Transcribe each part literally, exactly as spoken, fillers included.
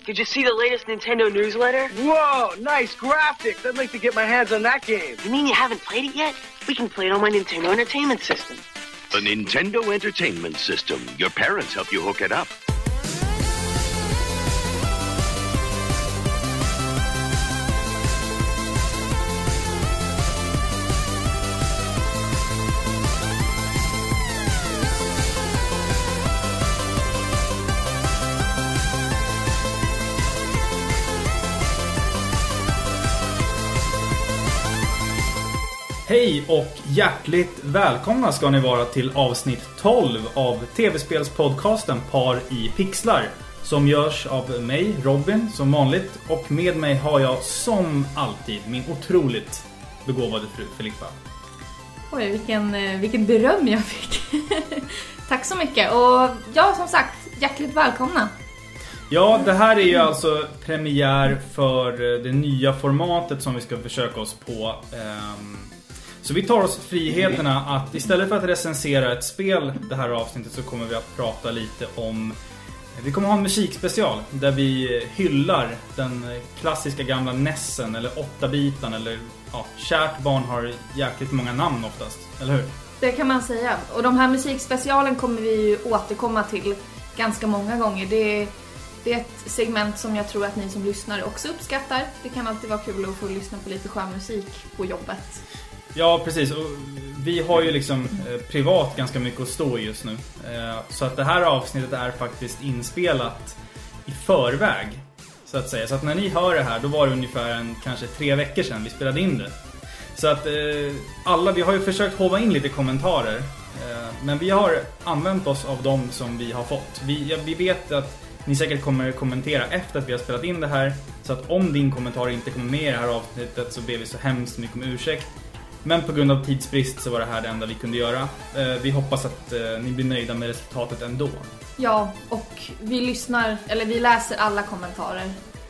Did you see the latest Nintendo newsletter? Whoa, nice graphics. I'd like to get my hands on that game. You mean you haven't played it yet? We can play it on my Nintendo Entertainment System. The Nintendo Entertainment System. Your parents help you hook it up. Hej och hjärtligt välkomna ska ni vara till avsnitt tolv av tv-spelspodcasten Par i pixlar, som görs av mig, Robin, som vanligt, och med mig har jag som alltid min otroligt begåvade fru Filippa. Oj, vilken, vilken beröm jag fick. Tack så mycket. Och ja, som sagt, hjärtligt välkomna. Ja, det här är ju alltså premiär för det nya formatet som vi ska försöka oss på. Um, Så vi tar oss friheterna att istället för att recensera ett spel det här avsnittet så kommer vi att prata lite om... Vi kommer ha en musikspecial där vi hyllar den klassiska gamla Nessen eller åtta-bitan eller... Ja, kärt barn har jäkligt många namn oftast, eller hur? Det kan man säga. Och de här musikspecialen kommer vi ju återkomma till ganska många gånger. Det är, det är ett segment som jag tror att ni som lyssnar också uppskattar. Det kan alltid vara kul att få lyssna på lite skön musik på jobbet. Ja, precis. Och vi har ju liksom eh, privat ganska mycket att stå i just nu. Eh, så att det här avsnittet är faktiskt inspelat i förväg, så att säga. Så att när ni hör det här, då var det ungefär en, kanske tre veckor sedan vi spelade in det. Så att eh, alla, vi har ju försökt håva in lite kommentarer. Eh, men vi har använt oss av dem som vi har fått. Vi, ja, vi vet att ni säkert kommer kommentera efter att vi har spelat in det här. Så att om din kommentar inte kommer med i det här avsnittet så ber vi så hemskt mycket om ursäkt. Men på grund av tidsbrist så var det här det enda vi kunde göra. Vi hoppas att ni blir nöjda med resultatet ändå. Ja, och vi lyssnar, eller vi läser alla kommentarer.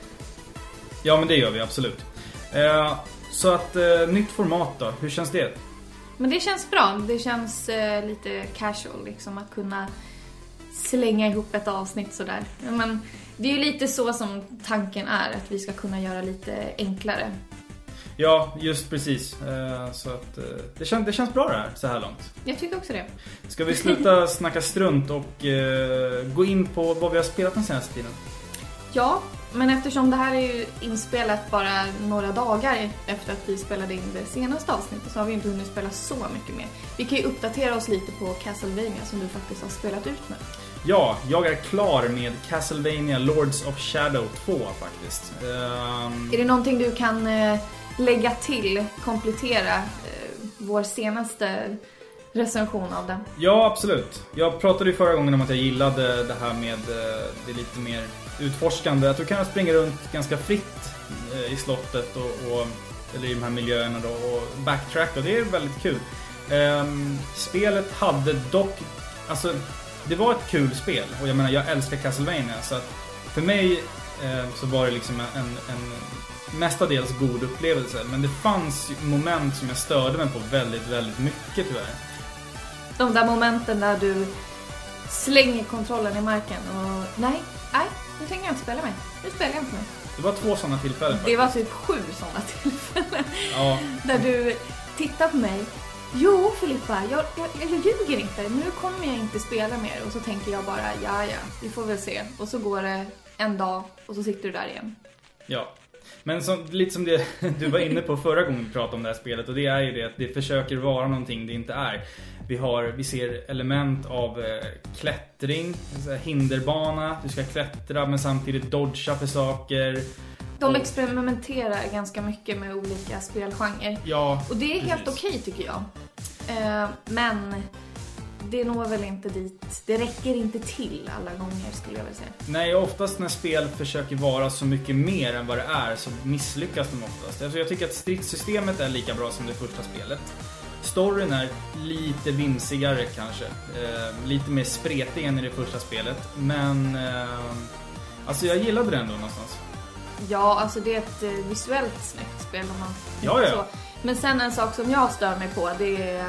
Ja, men det gör vi absolut. Så att, nytt format då, hur känns det? Men det känns bra, det känns lite casual liksom, att kunna slänga ihop ett avsnitt sådär. Men det är ju lite så som tanken är, att vi ska kunna göra lite enklare. Ja, just precis. Så att det känns, det känns bra det här så här långt. Jag tycker också det. Ska vi sluta snacka strunt och gå in på vad vi har spelat den senaste tiden? Ja, men eftersom det här är ju inspelat bara några dagar efter att vi spelade in det senaste avsnittet så har vi inte hunnit spela så mycket mer. Vi kan ju uppdatera oss lite på Castlevania som du faktiskt har spelat ut nu. Ja, jag är klar med Castlevania Lords of Shadow två faktiskt. Um... Är det någonting du kan lägga till, komplettera eh, vår senaste recension av den? Ja, absolut. Jag pratade ju förra gången om att jag gillade det här med eh, det lite mer utforskande. Att du kan springa runt ganska fritt eh, i slottet och, och, eller i de här miljöerna då, och backtrack, och det är väldigt kul. Eh, spelet hade dock, alltså det var ett kul spel och jag menar jag älskar Castlevania, så att för mig eh, så var det liksom en, en mestadels god upplevelse, men det fanns moment som jag störde mig på väldigt, väldigt mycket tyvärr. De där momenten där du slänger kontrollen i marken och nej, nej, nu tänker jag inte spela med. Nu spelar jag inte med. Det var två sådana tillfällen faktiskt. Det var typ sju sådana tillfällen. Ja. Där du tittar på mig. Jo, Filippa, jag, jag, jag ljuger inte. Nu kommer jag inte spela mer. Och så tänker jag bara, ja, ja, vi får väl se. Och så går det en dag och så sitter du där igen. Ja. Men som, lite som det du var inne på förra gången vi pratade om det här spelet, och det är ju det att det försöker vara någonting det inte är. Vi, har, vi ser element av eh, klättring, hinderbana, du ska klättra men samtidigt dodga för saker. De experimenterar ganska mycket med olika spelgenrer. Ja, och det är precis. Helt okej tycker jag. Eh, men det når väl inte dit. Det räcker inte till alla gånger skulle jag vilja säga. Nej, oftast när spel försöker vara så mycket mer än vad det är så misslyckas de oftast. Alltså jag tycker att stridssystemet är lika bra som det första spelet. Storyn är lite vinsigare kanske. Eh, lite mer spretig än i det första spelet. Men eh, alltså jag gillade det ändå någonstans. Ja, alltså det är ett visuellt snyggt spel om man ja, ja. så. Men sen en sak som jag stör mig på, det är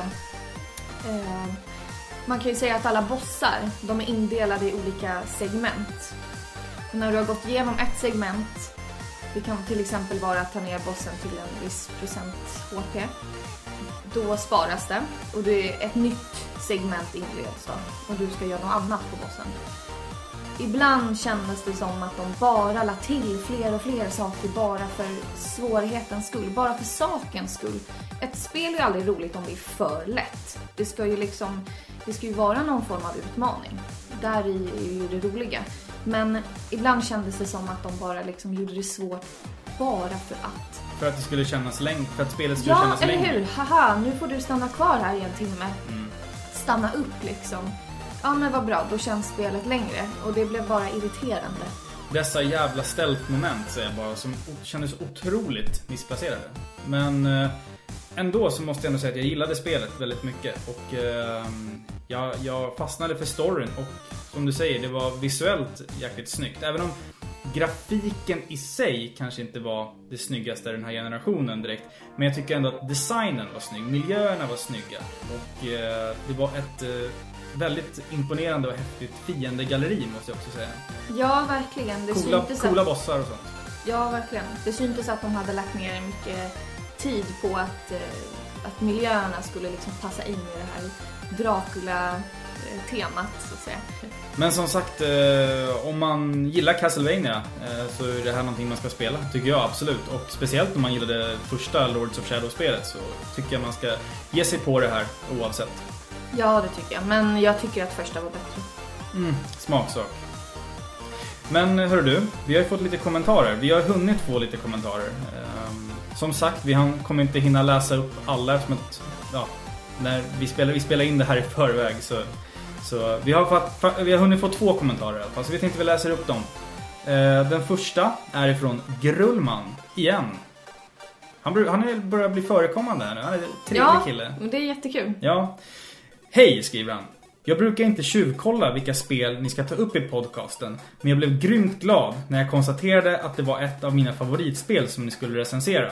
eh, man kan ju säga att alla bossar, de är indelade i olika segment. när du har gått igenom ett segment, det kan till exempel vara att ta ner bossen till en viss procent H P, då sparas det och det är ett nytt segment inleds då, och du ska göra något annat på bossen. Ibland kändes det som att de bara la till fler och fler saker bara för svårighetens skull, bara för sakens skull. Ett spel är ju aldrig roligt om det är för lätt. Det ska ju liksom, det ska ju vara någon form av utmaning. Där är ju det roliga. Men ibland kändes det som att de bara liksom gjorde det svårt bara för att. För att det skulle kännas längre, för att spelet skulle ja, kännas längre. Ja, eller hur? Haha, nu får du stanna kvar här i en timme. Mm. Stanna upp liksom. Ja, men vad bra, då känns spelet längre. Och det blev bara irriterande. Dessa jävla stealth-moment säger jag bara, som kändes otroligt missplacerade. Men eh, ändå så måste jag ändå säga att jag gillade spelet väldigt mycket. Och eh, jag, jag fastnade för storyn. Och som du säger, det var visuellt jäkligt snyggt. Även om grafiken i sig kanske inte var det snyggaste i den här generationen direkt. Men jag tycker ändå att designen var snygg. Miljöerna var snygga. Och eh, det var ett eh, väldigt imponerande och häftigt fiendegalleri, måste jag också säga. Ja, verkligen. Det coola syntes coola att... bossar och sånt. Ja, verkligen. Det syntes att de hade lagt ner mycket tid på att, eh, att miljöerna skulle liksom passa in i det här Dracula-temat, så att säga. Men som sagt, eh, om man gillar Castlevania eh, så är det här någonting man ska spela, tycker jag absolut. Och speciellt om man gillar det första Lords of Shadow-spelet så tycker jag man ska ge sig på det här oavsett. Ja, det tycker jag. Men jag tycker att första var bättre. Mm, smaksak. Men hör du, vi har ju fått lite kommentarer. Vi har hunnit få lite kommentarer. Um, som sagt, vi kommer inte hinna läsa upp alla eftersom att, ja, när vi spelar, vi spelar in det här i förväg så, så vi, har fått, vi har hunnit få två kommentarer i alla fall, så vi tänkte vi läser upp dem. Uh, den första är ifrån Grullman igen. Han, han börjar bli förekommande här nu. Han är en trevlig ja, kille. Ja, det är jättekul. Ja. Hej, skriver han. Jag brukar inte tjuvkolla vilka spel ni ska ta upp i podcasten, men jag blev grymt glad när jag konstaterade att det var ett av mina favoritspel som ni skulle recensera.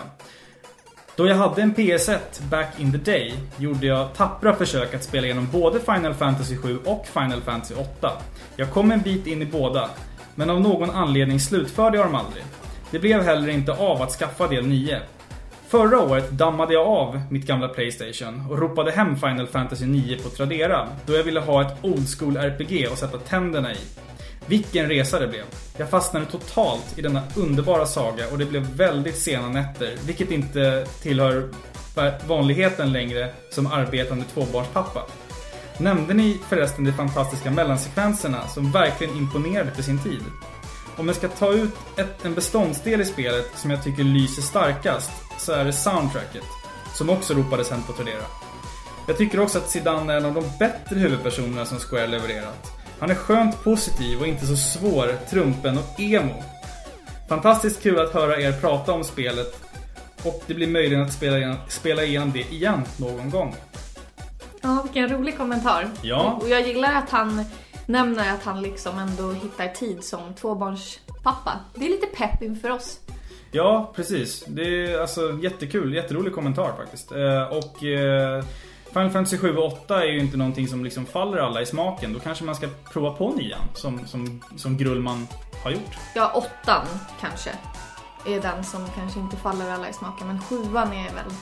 Då jag hade en P S ett back in the day gjorde jag tappra försök att spela igenom både Final Fantasy sju och Final Fantasy åtta. Jag kom en bit in i båda, men av någon anledning slutförde jag dem aldrig. Det blev heller inte av att skaffa del nio. Förra året dammade jag av mitt gamla PlayStation och ropade hem Final Fantasy nio på Tradera då jag ville ha ett old school R P G och sätta tänderna i. Vilken resa det blev. Jag fastnade totalt i denna underbara saga och det blev väldigt sena nätter, vilket inte tillhör vanligheten längre som arbetande tvåbarnspappa. Nämnde ni förresten de fantastiska mellansekvenserna som verkligen imponerade för sin tid? Om jag ska ta ut ett, en beståndsdel i spelet som jag tycker lyser starkast så är det soundtracket, som också ropades hem på Tradera. Jag tycker också att Zidane är en av de bättre huvudpersonerna som Square levererat. Han är skönt positiv och inte så svår, trumpen och emo. Fantastiskt kul att höra er prata om spelet och det blir möjligt att spela igen, spela igen det igen någon gång. Ja, vilken rolig kommentar. Ja. Och jag gillar att han nämner att han liksom ändå hittar tid som tvåbarnspappa. Det är lite pepp inför oss. Ja, precis. Det är alltså jättekul, jätterolig kommentar faktiskt. Eh, och eh, Final Fantasy sju och åtta är ju inte någonting som liksom faller alla i smaken. Då kanske man ska prova på nian som, som, som Grullman har gjort. Ja, åttan kanske är den som kanske inte faller alla i smaken. Men sjuan är väl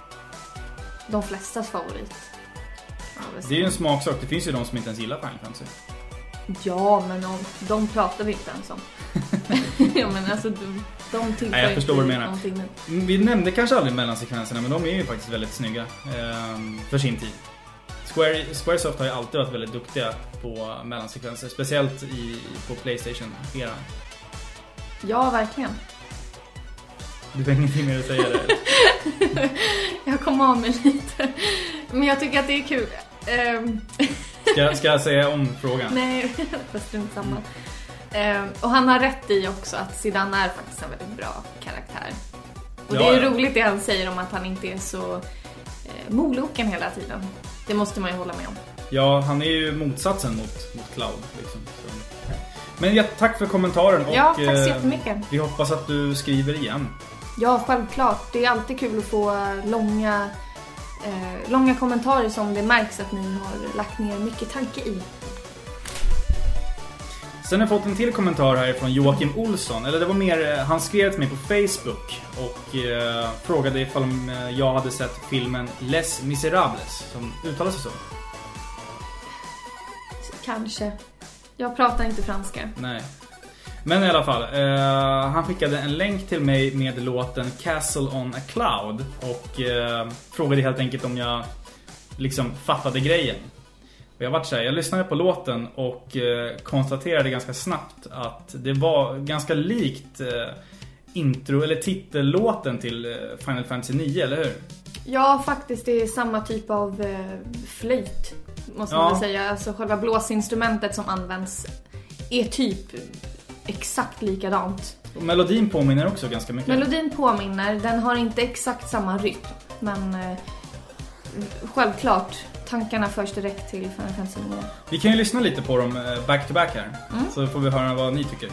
de flestas favorit. Ja, det är ju en smaksak. Det finns ju de som inte ens gillar Final Fantasy. Ja, men de, de pratar vi inte ens om. Ja, men alltså de, de tillför. Nej, jag förstår vad du menar. Någonting. Vi nämnde kanske aldrig mellansekvenserna, men de är ju faktiskt väldigt snygga eh, för sin tid. Square, Squaresoft har ju alltid varit väldigt duktiga på mellansekvenser, speciellt i, på PlayStation-eran. Ja, verkligen. Du har ingenting mer att säga där? Jag kom av mig lite. Men jag tycker att det är kul. Um... Ska, ska jag säga om frågan? Nej, fast det är inte samma. Um, och han har rätt i också att Zidane är faktiskt en väldigt bra karaktär. Och ja, det är ju ja. roligt det han säger om att han inte är så eh, moloken hela tiden. Det måste man ju hålla med om. Ja, han är ju motsatsen mot, mot Cloud liksom. Så. Men ja, tack för kommentaren. Och, ja, tack så jättemycket. Eh, vi hoppas att du skriver igen. Ja, självklart. Det är alltid kul att få långa, eh, långa kommentarer som det märks att ni har lagt ner mycket tanke i. Sen har jag fått en till kommentar här från Joakim Olsson. Eller det var mer, han skrev till mig på Facebook och eh, frågade ifall jag hade sett filmen Les Miserables, som uttalar sig så. Kanske. Jag pratar inte franska. Nej. Men i alla fall, eh, han skickade en länk till mig med låten Castle on a Cloud och eh, frågade helt enkelt om jag liksom fattade grejen. Och jag, varit så här, jag lyssnade på låten och eh, konstaterade ganska snabbt att det var ganska likt eh, intro eller titellåten till eh, Final Fantasy nio, eller hur? Ja, faktiskt det är samma typ av eh, flöjt, måste Ja. man väl säga. Alltså själva blåsinstrumentet som används är typ exakt likadant. Och melodin påminner också ganska mycket. Melodin påminner, den har inte exakt samma rytm, men eh, självklart tankarna förs direkt till Final Fantasy nio. Vi kan ju lyssna lite på dem eh, back to back här, mm. så får vi höra vad ni tycker.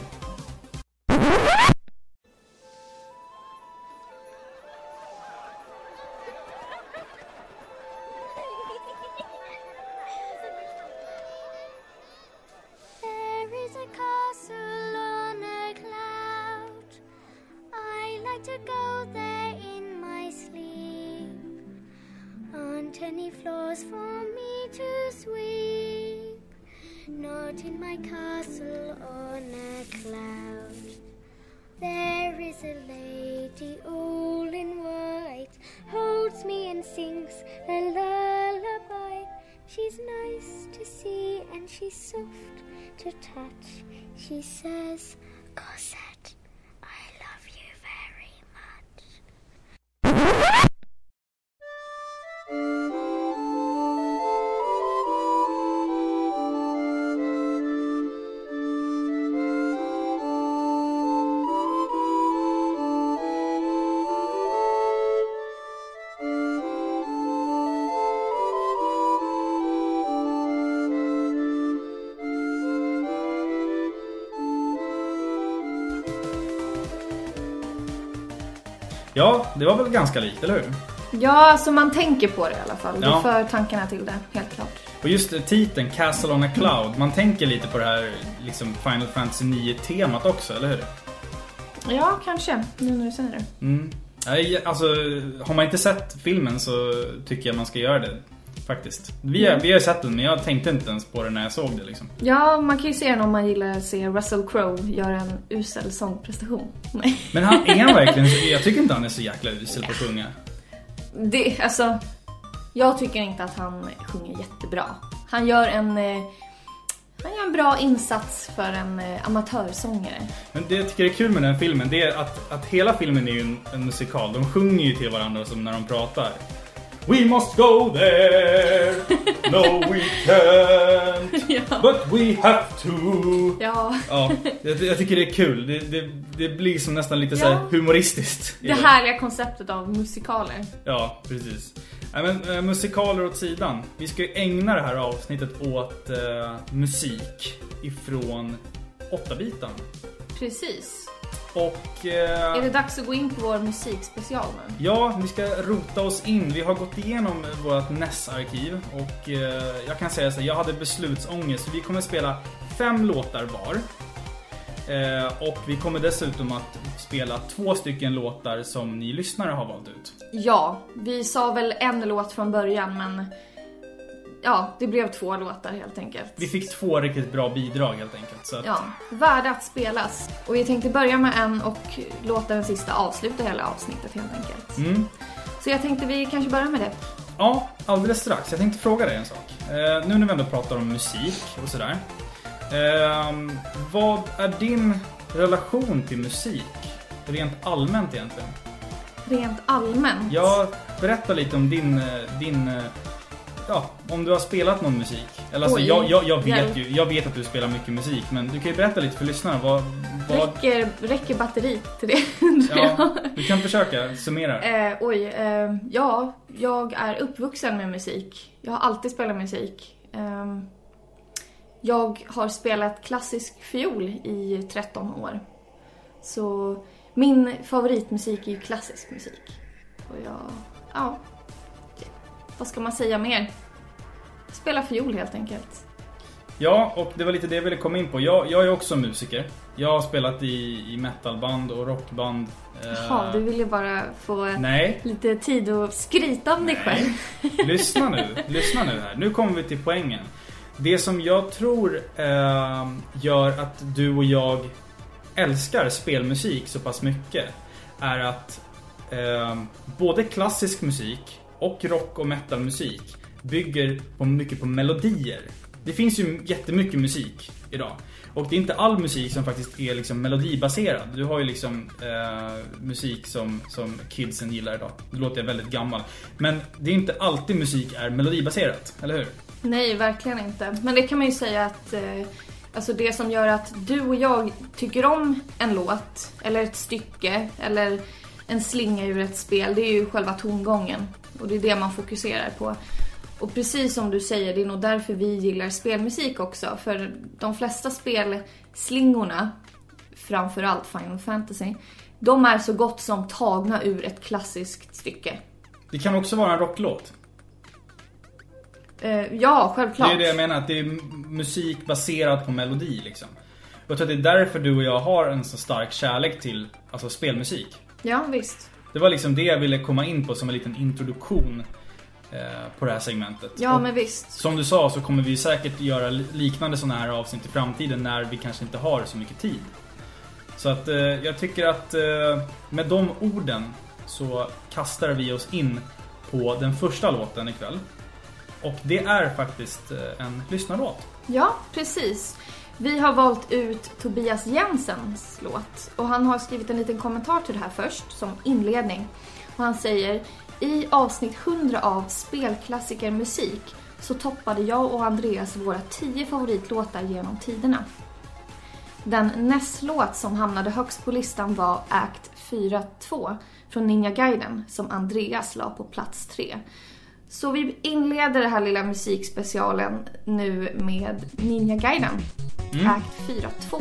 Any floors for me to sweep, not in my castle on a cloud. There is a lady all in white, holds me and sings a lullaby. She's nice to see and she's soft to touch. She says, Cosette, I love you very much. Ja, det var väl ganska likt, eller hur? Ja, alltså man tänker på det i alla fall. Ja. Det för tankarna till det, helt klart. Och just titeln, Castle on a Cloud, man tänker lite på det här liksom Final Fantasy nio-temat också, eller hur? Ja, kanske, nu när du säger det. Mm. Alltså, har man inte sett filmen så tycker jag man ska göra det, faktiskt. Vi, är, vi har sett den, men jag tänkte inte ens på det när jag såg det liksom. Ja, man kan ju se den om man gillar att se Russell Crowe göra en usel sångprestation. Nej. Men han är han verkligen, jag tycker inte han är så jäkla usel på att sjunga. Det, alltså, jag tycker inte att han sjunger jättebra. Han gör en, eh, han gör en bra insats för en eh, amatörsångare. Men det jag tycker är kul med den filmen, det är att, att hela filmen är ju en, en musikal. De sjunger ju till varandra som när de pratar. We must go there. No we can't. Ja. But we have to. Ja. Ja, jag, jag tycker det är kul. Det, det, det blir som nästan lite Ja. så här humoristiskt. Det härliga konceptet av musikaler. Ja, precis. Nej, men äh, musikaler åt sidan. Vi ska ju ägna det här avsnittet åt äh, musik ifrån åtta-bitan. Precis. Och äh, Är det dags att gå in på vår musikspecial nu? ja, vi ska rota oss in. Vi har gått igenom vårt N E S-arkiv och äh, jag kan säga så här, jag hade beslutsångest. Vi kommer spela fem låtar var. Eh, och vi kommer dessutom att spela två stycken låtar som ni lyssnare har valt ut. Ja, vi sa väl en låt från början, men ja, det blev två låtar helt enkelt. Vi fick två riktigt bra bidrag helt enkelt. Så att... Ja, värda att spelas. Och vi tänkte börja med en och låta den sista avsluta hela avsnittet helt enkelt. Mm. Så jag tänkte vi kanske börjar med det. Ja, alldeles strax. Jag tänkte fråga dig en sak. Eh, nu när vi ändå pratar om musik och sådär. Eh, vad är din relation till musik? Rent allmänt egentligen. Rent allmänt? Ja, berätta lite om din... din ja, om du har spelat någon musik. Eller alltså, Oj, jag, jag, jag, vet hjälp. ju, jag vet att du spelar mycket musik. Men du kan ju berätta lite för lyssnarna. Vad, vad... Räcker, räcker batteri till det? Ja, du kan försöka summera. Eh, oj, eh, ja, jag är uppvuxen med musik. Jag har alltid spelat musik. Eh, jag har spelat klassisk fiol i tretton år. Så min favoritmusik är ju klassisk musik. Och jag, ja, vad ska man säga mer? Spela fiol helt enkelt. Ja, och det var lite det jag ville komma in på. Jag, jag är också musiker. Jag har spelat i, i metalband och rockband. Jaha, du vill ju bara få Nej. lite tid att skryta om dig själv. Lyssna nu, lyssna nu här. Nu kommer vi till poängen. Det som jag tror eh, gör att du och jag älskar spelmusik så pass mycket är att eh, både klassisk musik och rock- och metalmusik bygger på mycket på melodier. Det finns ju jättemycket musik idag. Och det är inte all musik som faktiskt är liksom melodibaserad. Du har ju liksom eh, musik som, som kidsen gillar idag. Det låter jag väldigt gammal. Men det är inte alltid musik är melodibaserat, eller hur? Nej, verkligen inte. Men det kan man ju säga att eh, alltså det som gör att du och jag tycker om en låt eller ett stycke eller en slinga ur ett spel, det är ju själva tongången. Och det är det man fokuserar på. Och precis som du säger, det är nog därför vi gillar spelmusik också. För de flesta spelslingorna, framförallt Final Fantasy, de är så gott som tagna ur ett klassiskt stycke. Det kan också vara en rocklåt. Uh, ja, självklart. Det är det jag menar, att det är musik baserad på melodi liksom. Jag tror att det är därför du och jag har en så stark kärlek till alltså spelmusik. Ja, visst. Det var liksom det jag ville komma in på som en liten introduktion på det här segmentet. Ja, och men visst. Som du sa så kommer vi säkert göra liknande sådana här avsnitt i framtiden när vi kanske inte har så mycket tid. Så att eh, jag tycker att eh, med de orden så kastar vi oss in på den första låten ikväll. Och det är faktiskt eh, en lyssnarlåt. Ja, precis. Vi har valt ut Tobias Jensens låt och han har skrivit en liten kommentar till det här först som inledning. Och han säger: i avsnitt hundra av Spelklassiker musik så toppade jag och Andreas våra tio favoritlåtar genom tiderna. Den nästlåt som hamnade högst på listan var Act fyra två från Ninja Gaiden som Andreas la på plats tre. Så vi inleder den här lilla musikspecialen nu med Ninja Gaiden, mm. Act fyra två.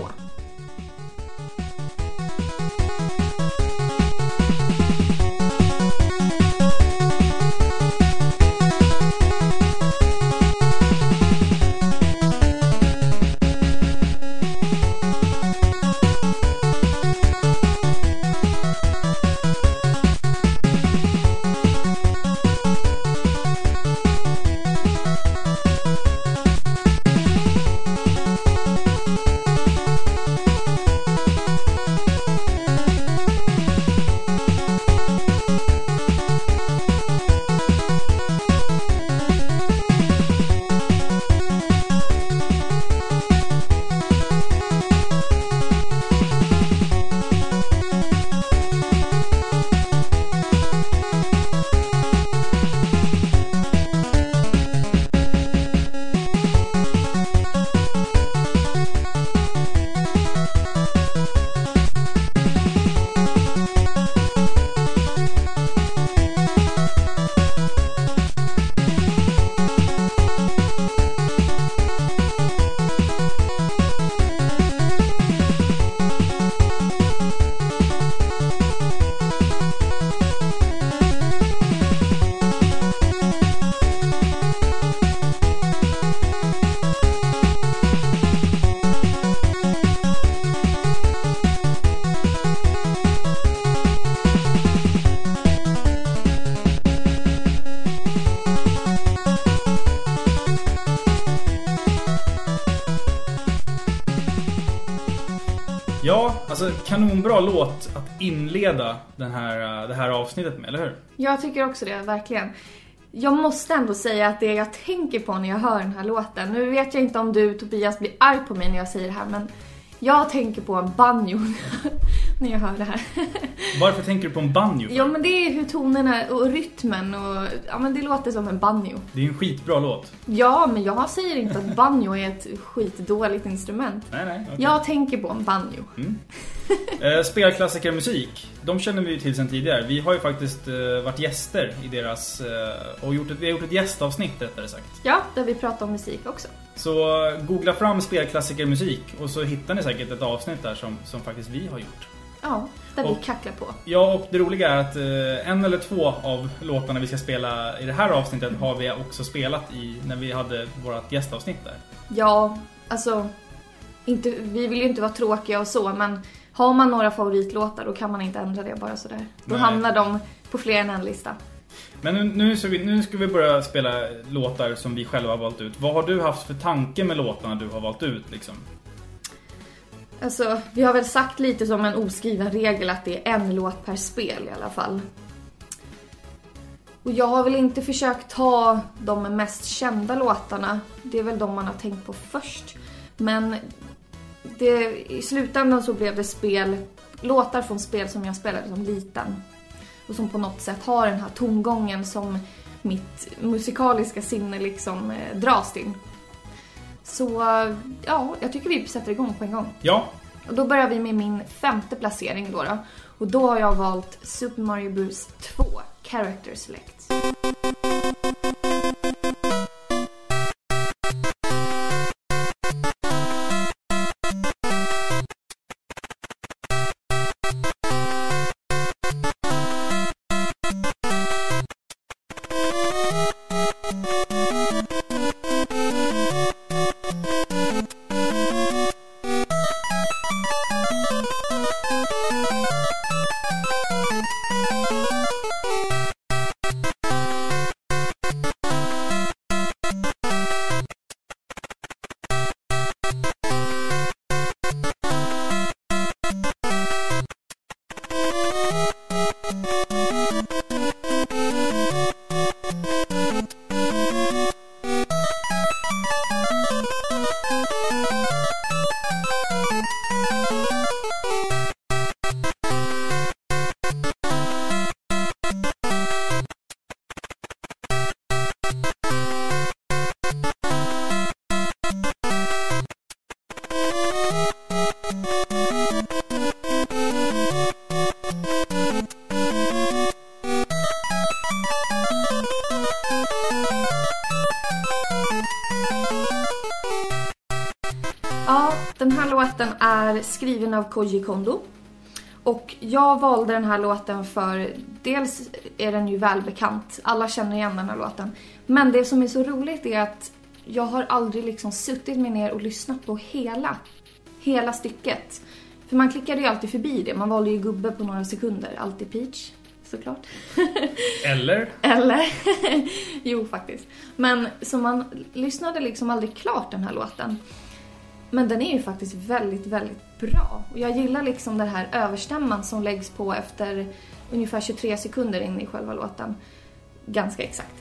Ja, alltså kanonbra låt att inleda den här, det här avsnittet med, eller hur? Jag tycker också det, verkligen. Jag måste ändå säga att det jag tänker på när jag hör den här låten, nu vet jag inte om du, Tobias, blir arg på mig när jag säger det här, men jag tänker på en banjo när jag hör det här. Varför tänker du på en banjo? Ja, men det är hur tonerna och rytmen och ja, men det låter som en banjo. Det är en skitbra låt. Ja, men jag säger inte att banjo är ett skitdåligt instrument. Nej, nej. Okay. Jag tänker på en banjo. Mm. eh, Spelklassiker musik, de känner vi ju till sedan tidigare. Vi har ju faktiskt eh, varit gäster i deras eh, och gjort ett, vi har gjort ett gästavsnitt rättare sagt. Ja, där vi pratar om musik också. Så googla fram spelklassiker musik och så hittar ni säkert ett avsnitt där som, som faktiskt vi har gjort. Ja, där och, vi kacklar på. Ja, och det roliga är att eh, en eller två av låtarna vi ska spela i det här avsnittet har vi också spelat i när vi hade vårt gästavsnitt där. Ja, alltså inte, vi vill ju inte vara tråkiga och så, men har man några favoritlåtar då kan man inte ändra det bara sådär. Då Nej. hamnar de på fler än en lista. Men nu, nu, ska vi, nu ska vi börja spela låtar som vi själva har valt ut. Vad har du haft för tanke med låtarna du har valt ut liksom? Alltså, vi har väl sagt lite som en oskriven regel att det är en låt per spel i alla fall. Och jag har väl inte försökt ta de mest kända låtarna. Det är väl de man har tänkt på först. Men det, i slutändan så blev det spel, låtar från spel som jag spelade som liten. Och som på något sätt har den här tongången som mitt musikaliska sinne liksom eh, dras till. Så ja, jag tycker vi sätter igång på en gång. Ja. Och då börjar vi med min femte placering då, då. Och då har jag valt Super Mario Bros två Character Select. Ja, den här låten är skriven av Koji Kondo. Och jag valde den här låten för, dels är den ju välbekant, alla känner igen den här låten. Men det som är så roligt är att jag har aldrig liksom suttit mig ner och lyssnat på hela, hela stycket. För man klickade ju alltid förbi det, man valde ju gubbe på några sekunder, alltid Peach, såklart. Eller? Eller, jo faktiskt. Men så man lyssnade liksom aldrig klart den här låten. Men den är ju faktiskt väldigt, väldigt bra. Och jag gillar liksom den här överstämman som läggs på efter ungefär tjugotre sekunder in i själva låten. Ganska exakt.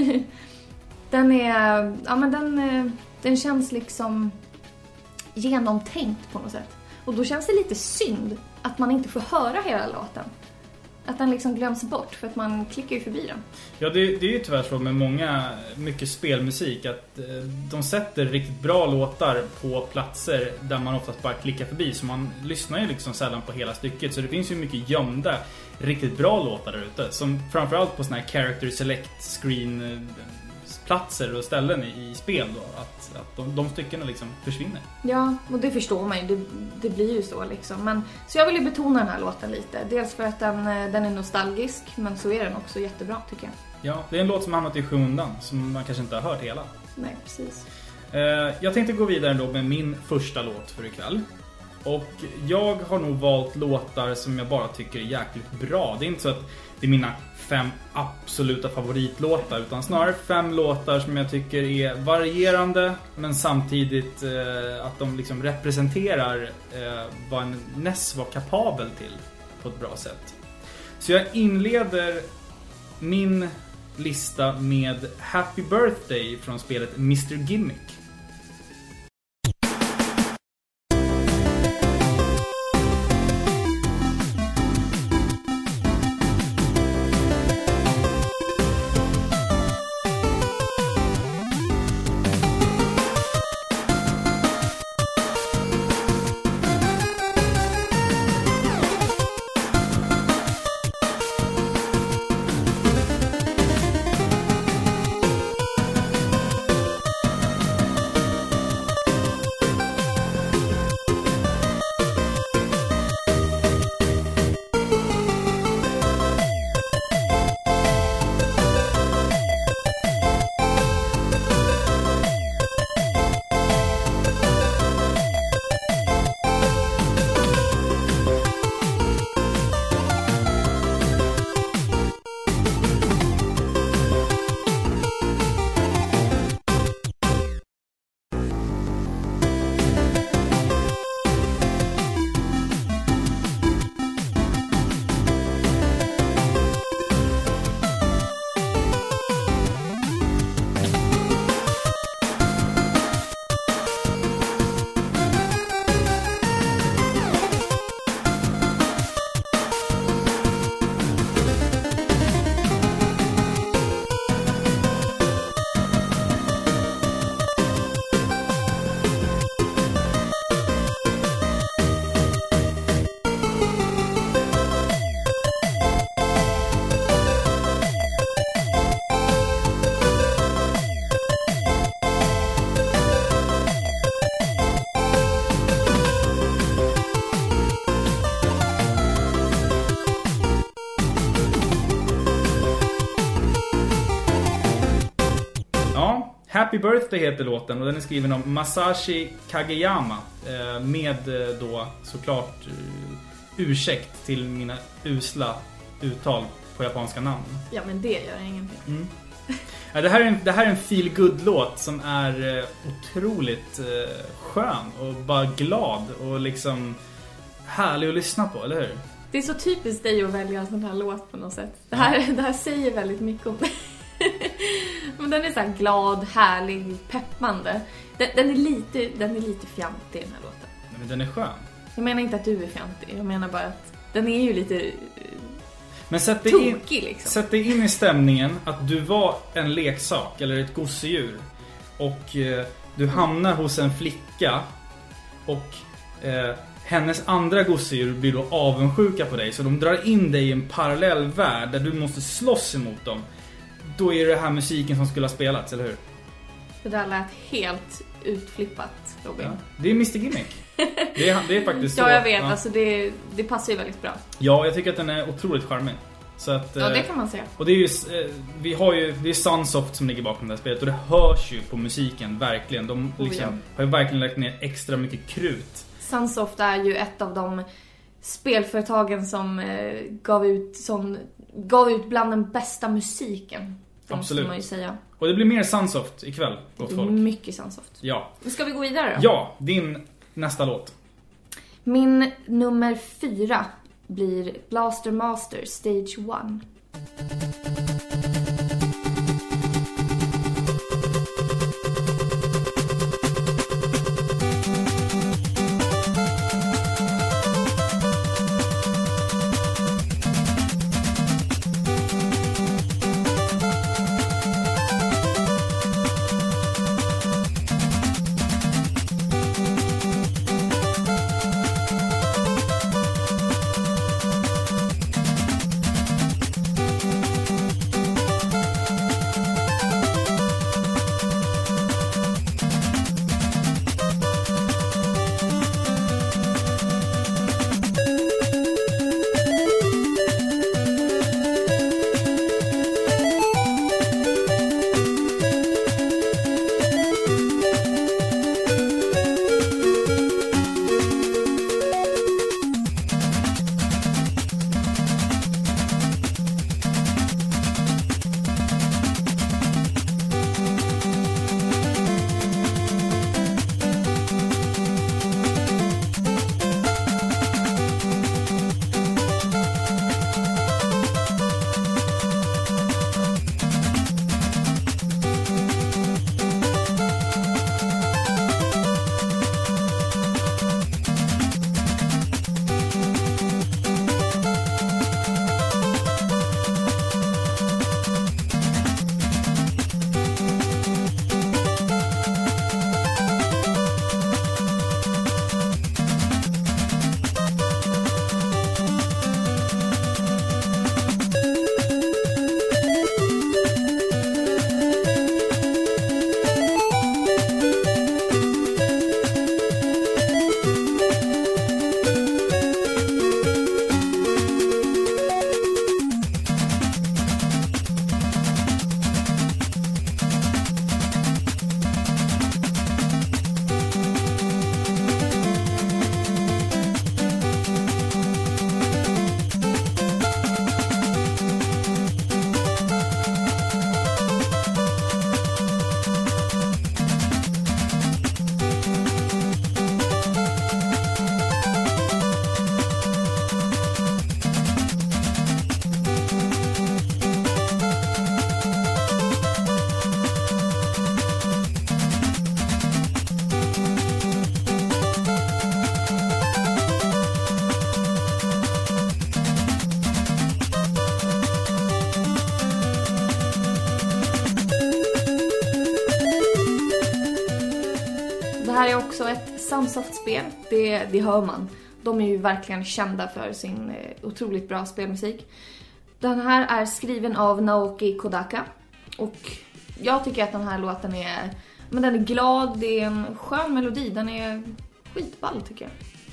Den är, ja men den, den känns liksom genomtänkt på något sätt. Och då känns det lite synd att man inte får höra hela låten. Att den liksom glöms bort för att man klickar ju förbi den. Ja, det, det är ju tyvärr så med många, mycket spelmusik att eh, de sätter riktigt bra låtar på platser där man oftast bara klickar förbi. Så man lyssnar ju liksom sällan på hela stycket. Så det finns ju mycket gömda, riktigt bra låtar där ute. Som framförallt på såna här character select screen platser och ställen i, i spel då. Att, att de, de styckena liksom försvinner. Ja, och det förstår man ju. Det, det blir ju så liksom. Men, så jag vill ju betona den här låten lite. Dels för att den, den är nostalgisk, men så är den också jättebra tycker jag. Ja, det är en låt som har hamnat i skymundan som man kanske inte har hört hela. Nej, precis. Eh, jag tänkte gå vidare då med min första låt för ikväll. Och jag har nog valt låtar som jag bara tycker är jäkligt bra. Det är inte så att det är mina fem absoluta favoritlåtar, utan snarare fem låtar som jag tycker är varierande, men samtidigt eh, att de liksom representerar eh, vad en N E S var kapabel till på ett bra sätt. Så jag inleder min lista med Happy Birthday från spelet mister Gimmick. Happy Birthday heter låten och den är skriven av Masashi Kageyama. Eh, med eh, då såklart uh, ursäkt till mina usla uttal på japanska namn. Ja, men det gör ingenting. Mm. Ja, det, här är en, det här är en feel-good-låt som är eh, otroligt eh, skön och bara glad och liksom härlig att lyssna på, eller hur? Det är så typiskt dig att välja en sån här låt på något sätt. Det här, ja. det här säger väldigt mycket om men den är så här glad, härlig, peppande. Den, den, är lite, den är lite fjantig, den här låten. Men den är skön. Jag menar inte att du är fjantig. Jag menar bara att den är ju lite Men sätt dig, tokig, in, liksom. sätt dig in i stämningen att du var en leksak eller ett gosedjur. Och eh, du hamnar hos en flicka. Och eh, hennes andra gosedjur blir då avundsjuka på dig. Så de drar in dig i en parallell värld där du måste slåss emot dem. Då är det här musiken som skulle ha spelats, eller hur? Det där lät helt utflippat, Robin. Ja, det är mister Gimmick. Det är, det är faktiskt så. Ja, jag vet. Ja. Alltså det, det passar ju väldigt bra. Ja, jag tycker att den är otroligt charmig. Så att, ja, det kan man säga. Och det är ju, vi har ju, det är Sunsoft som ligger bakom det här spelet. Och det hörs ju på musiken, verkligen. De liksom, oh, ja. har ju verkligen lagt ner extra mycket krut. Sunsoft är ju ett av de spelföretagen som eh, gav ut som gav ut bland den bästa musiken. Absolut. Måste man ju säga. Och det blir mer Sunsoft ikväll åt folk. Mycket Sunsoft. Ja. Ska vi gå vidare då? Ja, din nästa låt. Min nummer fyra blir Blaster Master Stage one. Det här är också ett Sunsoft-spel, det, det hör man. De är ju verkligen kända för sin eh, otroligt bra spelmusik. Den här är skriven av Naoki Kodaka. Och jag tycker att den här låten är, men den är glad, det är en skön melodi, den är skitball tycker jag.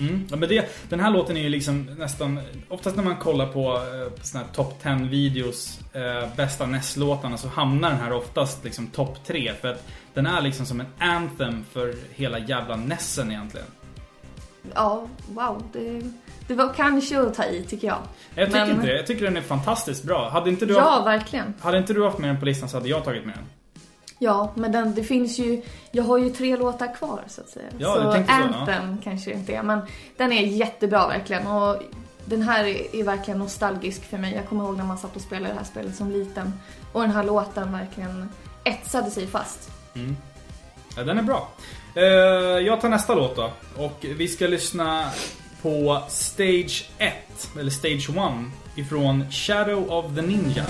Mm. Ja, men det, den här låten är ju liksom nästan, oftast när man kollar på eh, såna här top tio videos, eh, bästa N E S-låtarna, så hamnar den här oftast liksom topp tre. För att den är liksom som en anthem för hela jävla N E S-en egentligen. Ja, wow. Det, det var kanske att ta i, tycker jag. Jag tycker men... inte det. Jag tycker den är fantastiskt bra. Hade inte du ja, haft, verkligen. Hade inte du haft med den på listan så hade jag tagit med den. Ja, men den, det finns ju... Jag har ju tre låtar kvar, så att säga. Ja, så jag tänkte så, Anthem ja. kanske inte är. Men den är jättebra, verkligen. Och den här är, är verkligen nostalgisk för mig. Jag kommer ihåg när man satt och spelade det här spelet som liten. Och den här låten verkligen etsade sig fast. Mm. Ja, den är bra. Uh, jag tar nästa låt då. Och vi ska lyssna på Stage ett, eller Stage ett, ifrån Shadow of the Ninja.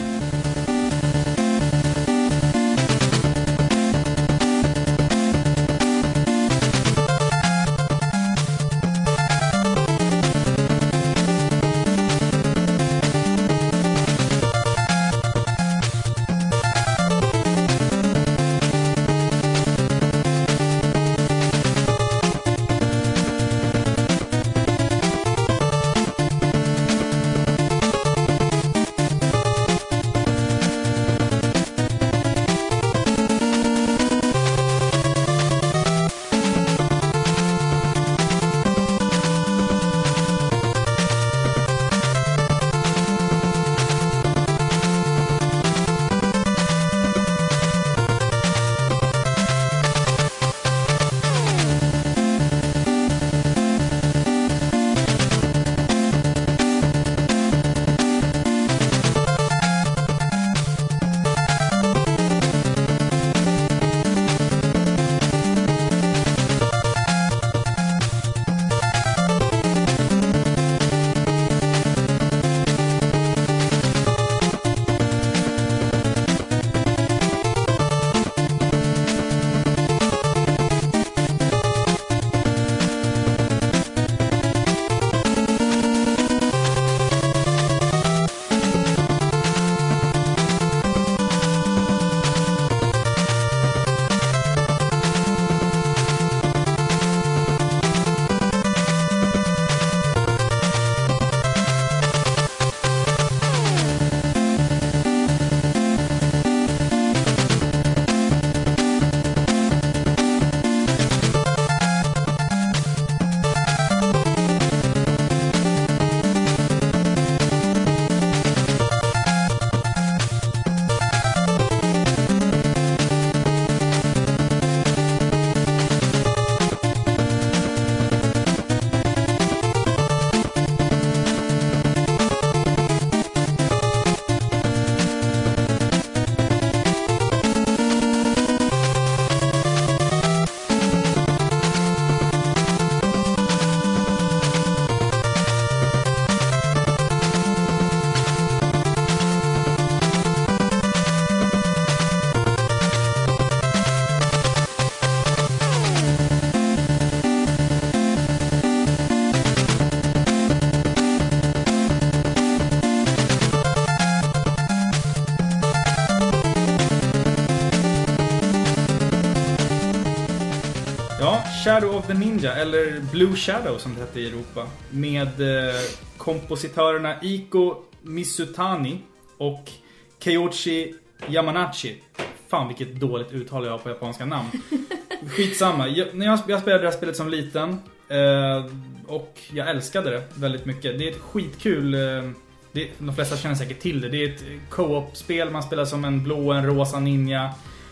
Shadow of the Ninja, eller Blue Shadow som det hette i Europa, med eh, kompositörerna Iko Mizutani och Keiichi Yamanashi. Fan vilket dåligt uttal jag har på japanska namn. Skitsamma. Jag, när jag, jag spelade det här spelet som liten eh, och jag älskade det väldigt mycket. Det är ett skitkul... Eh, det, de flesta känner säkert till det. Det är ett co-op-spel. Man spelar som en blå och en rosa ninja.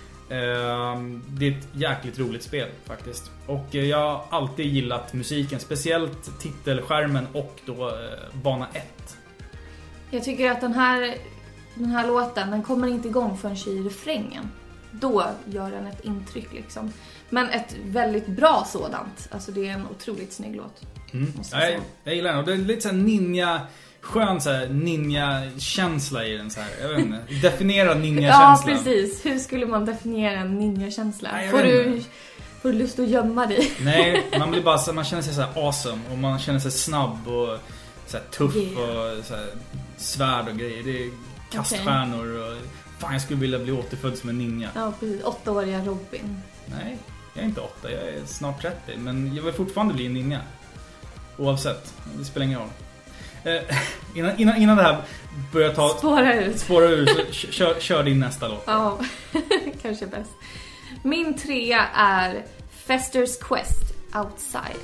Eh, det är ett jäkligt roligt spel faktiskt. Och eh, jag har alltid gillat musiken. Speciellt titelskärmen och då eh, bana ett. Jag tycker att den här, den här låten, den kommer inte igång förrän i refrängen. Då gör den ett intryck liksom. Men ett väldigt bra sådant. Alltså det är en otroligt snygg låt. Mm. Jag, jag, jag gillar den. Och det är lite så här ninja... Skön så här ninja-känsla i den så här. Jag vet inte. Definiera ninja-känsla. Ja, precis. Hur skulle man definiera en ninja-känsla? Nej, får, du, får du lust att gömma dig? Nej, man blir bara så, man känner sig så här awesome. Och man känner sig snabb och så här tuff. Yeah. Och så här svärd och grejer. Det är kaststjärnor och... Fan, jag skulle vilja bli återfödd som en ninja. Ja, precis. Åttaåriga Robin. Nej, jag är inte åtta. Jag är snart trettio. Men jag vill fortfarande bli en ninja. Oavsett, det spelar ingen roll. eh, innan, innan, innan det här börjar ta Spåra ut, spåra ut så kör, kör din nästa låt. Ja, kanske bäst. Min trea är Fester's Quest, Outside.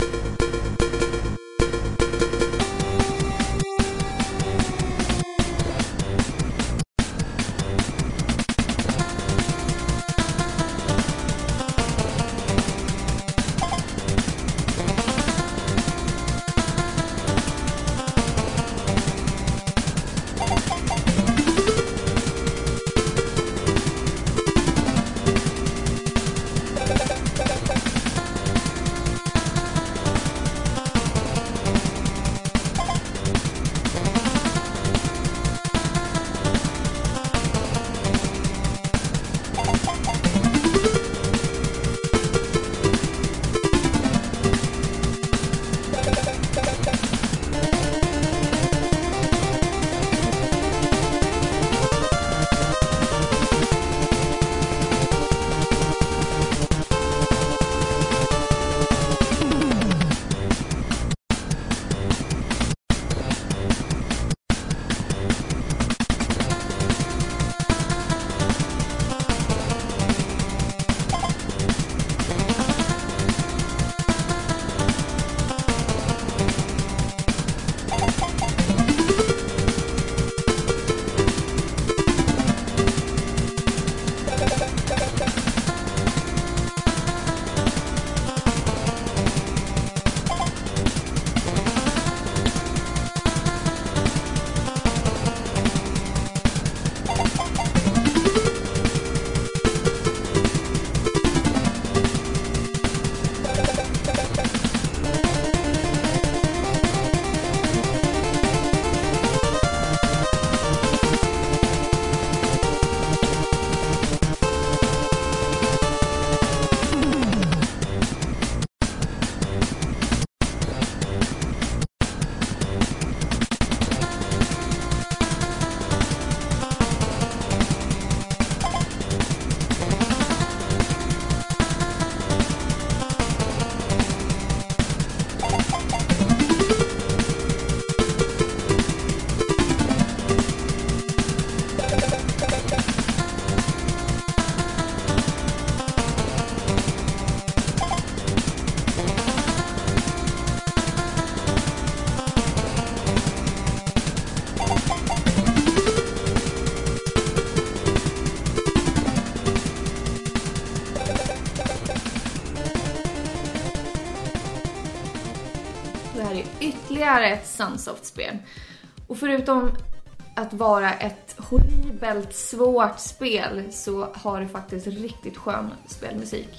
Ytterligare ett Sunsoft-spel. Och förutom att vara ett horribelt svårt spel så har det faktiskt riktigt skön spelmusik.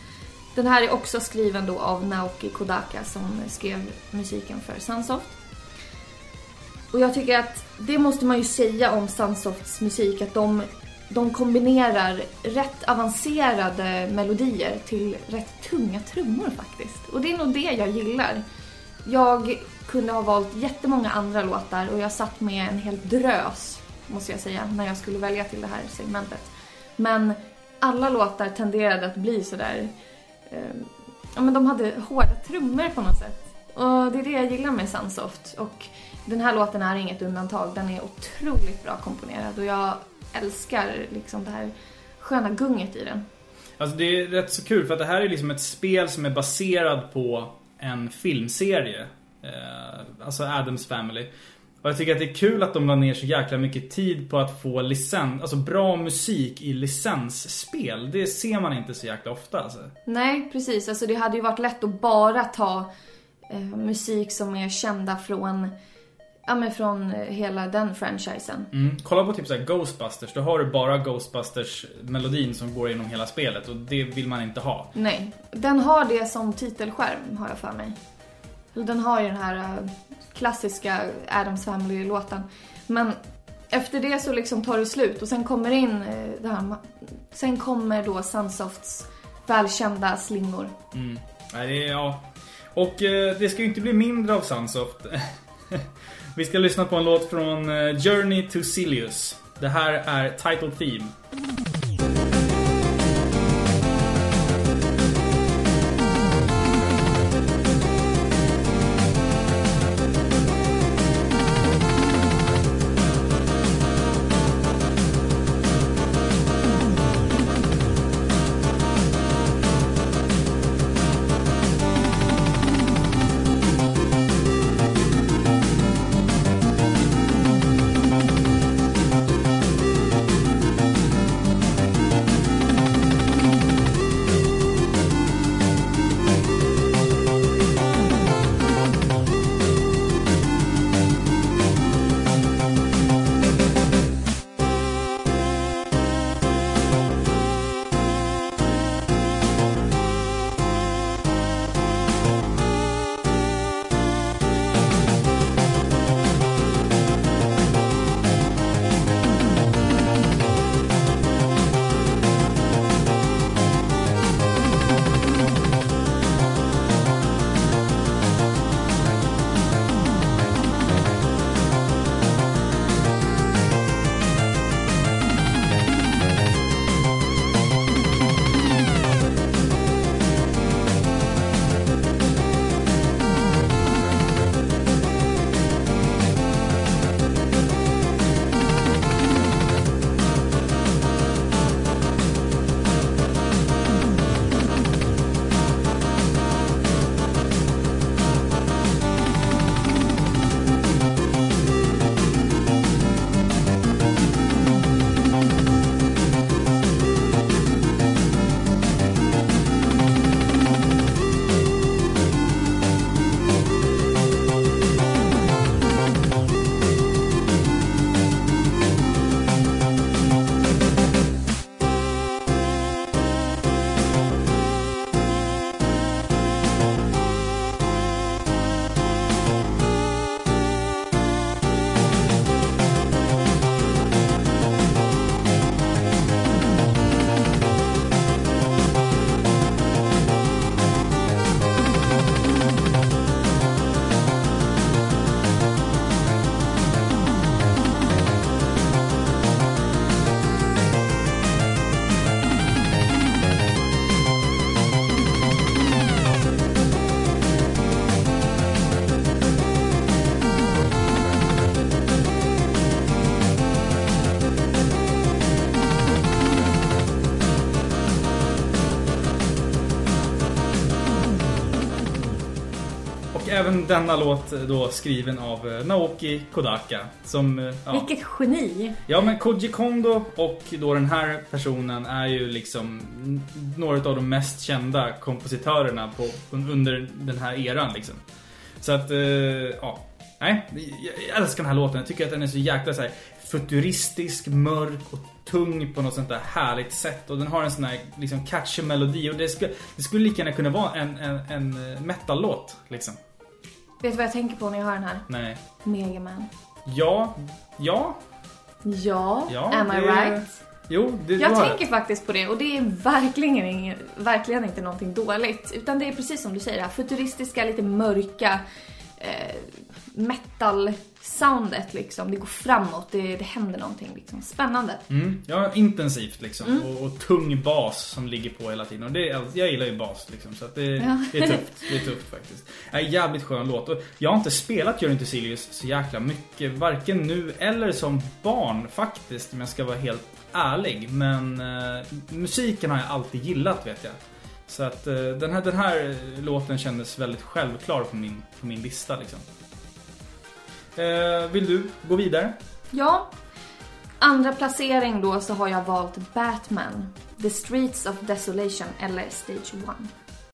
Den här är också skriven då av Naoki Kodaka som skrev musiken för Sunsoft. Och jag tycker att det måste man ju säga om Sunsofts musik, att de, de kombinerar rätt avancerade melodier till rätt tunga trummor faktiskt. Och det är nog det jag gillar. Jag kunde ha valt jättemånga andra låtar och jag satt med en hel drös, måste jag säga, när jag skulle välja till det här segmentet. Men alla låtar tenderade att bli sådär, eh, ja men de hade hårda trummor på något sätt. Och det är det jag gillar med Sunsoft. Och den här låten är inget undantag, den är otroligt bra komponerad och jag älskar liksom det här sköna gunget i den. Alltså det är rätt så kul för att det här är liksom ett spel som är baserad på en filmserie, eh, alltså Addams Family. Och jag tycker att det är kul att de la ner så jäkla mycket tid på att få licens, alltså bra musik i licensspel. Det ser man inte så jäkla ofta alltså. Nej, precis. Alltså det hade ju varit lätt att bara ta eh, musik som är kända från, ja, men från hela den franchisen. Mm. Kolla på typ så här Ghostbusters, då har du bara Ghostbusters-melodin som går igenom hela spelet och det vill man inte ha. Nej, den har det som titelskärm har jag för mig. Den har ju den här uh, klassiska Addams Family-låten. Men efter det så liksom tar det slut och sen kommer in uh, det här, sen kommer då Sunsofts välkända slingor. Mm. Nej, det är, ja. Och uh, det ska ju inte bli mindre av Sunsoft. Vi ska lyssna på en låt från uh, Journey to Silius. Det här är Title Theme. även denna låt då skriven av Naoki Kodaka som, ja. Vilket geni. Ja, men Koji Kondo och då den här personen är ju liksom några av de mest kända kompositörerna på, under den här eran liksom. Så att, eh, ja. Nej, jag älskar den här låten. Jag tycker att den är så jäkla så här futuristisk, mörk och tung på något sånt där härligt sätt. Och den har en sån här liksom catchy melodi. Och det skulle, det skulle lika gärna kunna vara en, en, en metal-låt liksom. Vet du vad jag tänker på när jag hör den här? Nej. Mega Man. Ja, ja. Ja, ja am I det... right? Jo, det, jag har... tänker faktiskt på det. Och det är verkligen, ingen, verkligen inte någonting dåligt. Utan det är precis som du säger, det här futuristiska, lite mörka eh, metal-soundet liksom. Det går framåt, det, det händer någonting liksom. Spännande. Mm, ja, intensivt liksom. Mm. Och, och tung bas som ligger på hela tiden. Och det, jag gillar ju bas liksom. Så att det, ja. det är tufft. Det är tufft faktiskt. Det är en jävligt skön låt. Och jag har inte spelat Journey to Silius så jäkla mycket. Varken nu eller som barn faktiskt. Om jag ska vara helt ärlig. Men uh, musiken har jag alltid gillat, vet jag. Så att uh, den, här, den här låten kändes väldigt självklar på min, på min lista liksom. Uh, vill du gå vidare? Ja. Andra placering då så har jag valt Batman, The Streets of Desolation eller Stage one.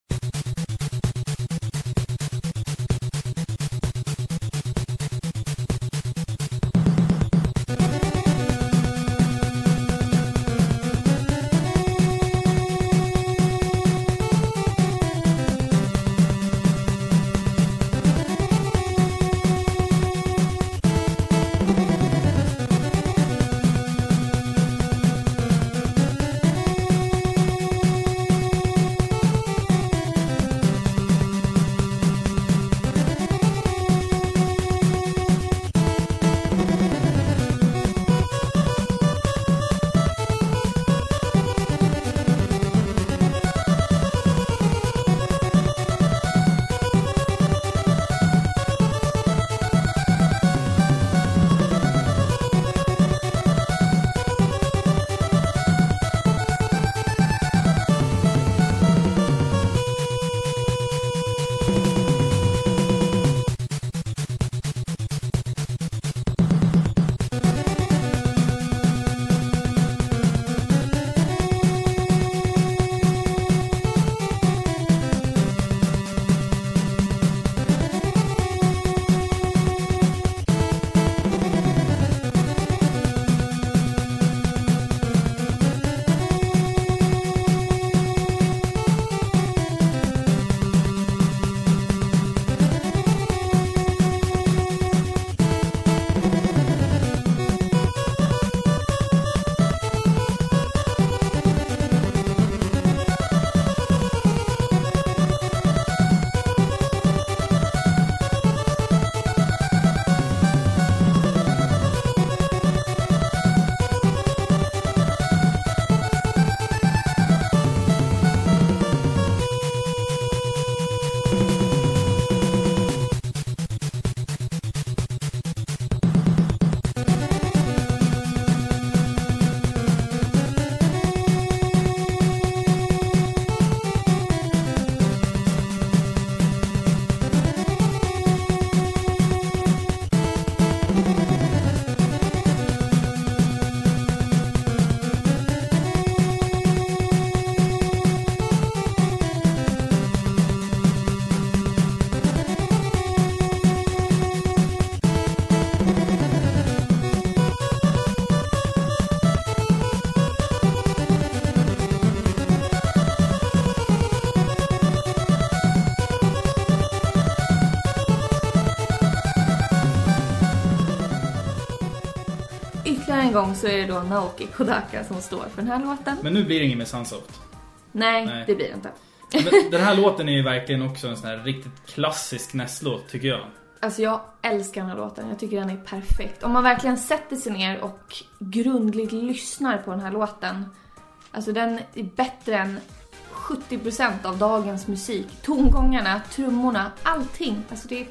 En gång så är det då Naoki Kodaka som står för den här låten. Men nu blir det ingen med Sunsoft. Nej, Nej, det blir det inte. Men den här låten är ju verkligen också en sån här riktigt klassisk nästlåt, tycker jag. Alltså jag älskar den här låten. Jag tycker den är perfekt. Om man verkligen sätter sig ner och grundligt lyssnar på den här låten. Alltså den är bättre än sjuttio procent av dagens musik. Tongångarna, trummorna, allting. Alltså det,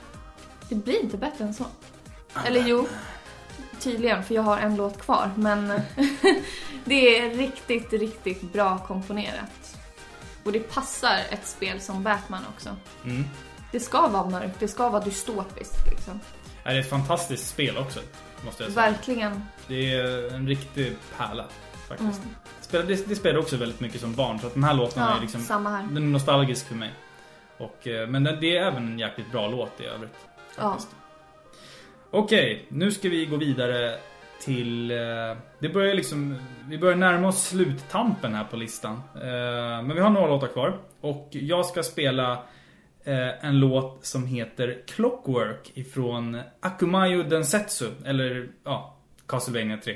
det blir inte bättre än så. Eller jo, tydligen, för jag har en låt kvar. Men det är riktigt, riktigt bra komponerat. Och det passar ett spel som Batman också. Mm. det ska vara mörkt, det ska vara dystopiskt liksom. Det är ett fantastiskt spel också, måste jag säga. Verkligen. Det är en riktig pärla faktiskt. Mm. Det, det spelade också väldigt mycket som barn, så att den här låten ja, är liksom samma här. Den är nostalgisk för mig. Och, men det är även en jäkligt bra låt i övrigt faktiskt. Ja. Okej, nu ska vi gå vidare till det börjar liksom vi börjar närma oss sluttampen här på listan. Men vi har några låtar kvar och jag ska spela en låt som heter Clockwork ifrån Akumayo Densetsu eller ja, Castlevania tre.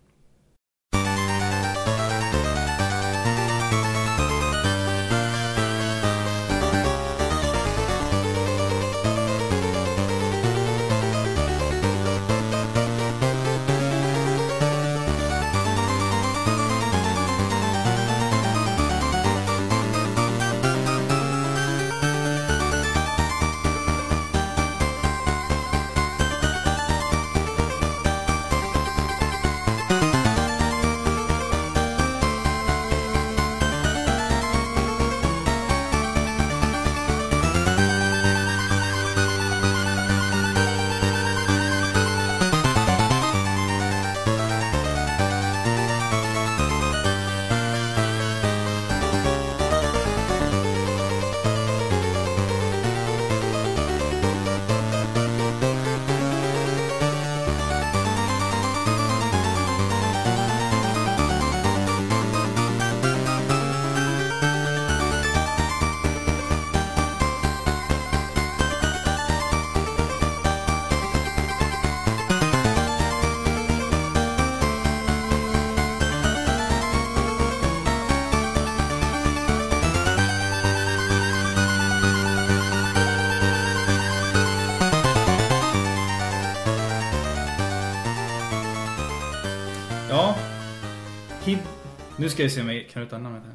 Nu ska jag se om jag kan utan namnet här.